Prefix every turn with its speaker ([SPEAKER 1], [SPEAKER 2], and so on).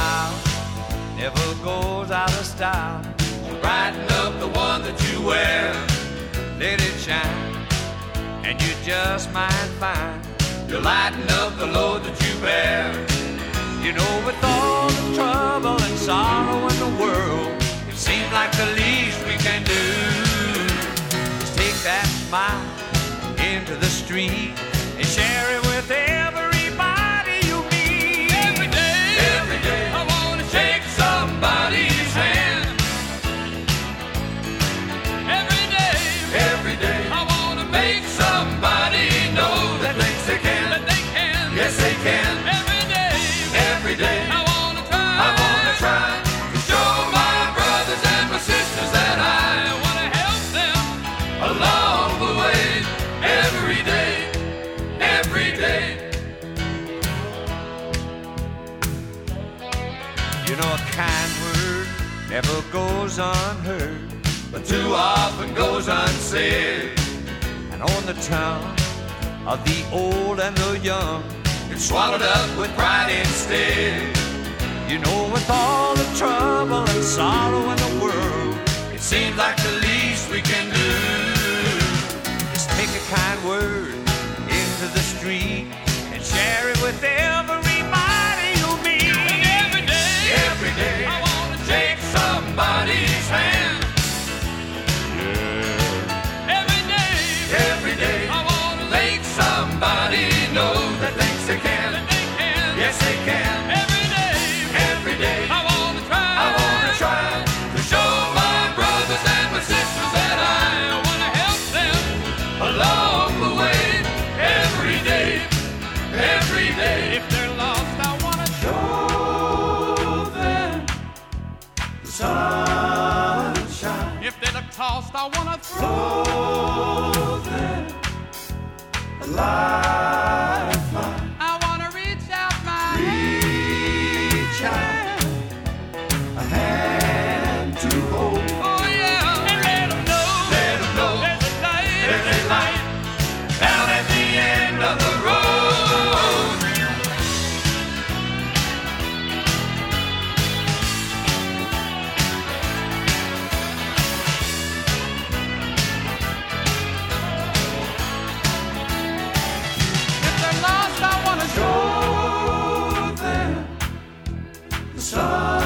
[SPEAKER 1] smile never goes out of style. So brighten up the one that you wear, let it shine, and you just might find you'll lighten up the load that you bear. You know, with all the trouble and sorrow in the world, it seems like the least we can do is take that smile into the street and share it with everybody you meet. Every day, I want to shake somebody's hand. Every day, I want to make somebody know that they can. Yes, they can. Every day, I want to try to show my brothers and my sisters that I want to help them along the way. Every day. You know, a kind word never goes unheard, but too often goes unsaid. And on the tongue of the old and the young, it's swallowed up with pride instead. You know, with all the trouble and sorrow in the world, it seems like the least we can do is take a kind word into the street and share it with everybody you meet. Every day, I want to shake somebody's hand. Every day, I want to make somebody know that they can. Yes, they can. Every day, I want to try to show my brothers and my sisters that I want to help them along the way. Every day. If they're lost, I want to show them the sunshine. If they look tossed, I want to throw them a lifeline. I want to reach out a hand to hold. Oh yeah, and let them know there's a light down at the end of the road. If they're lost, I want to show them the sun.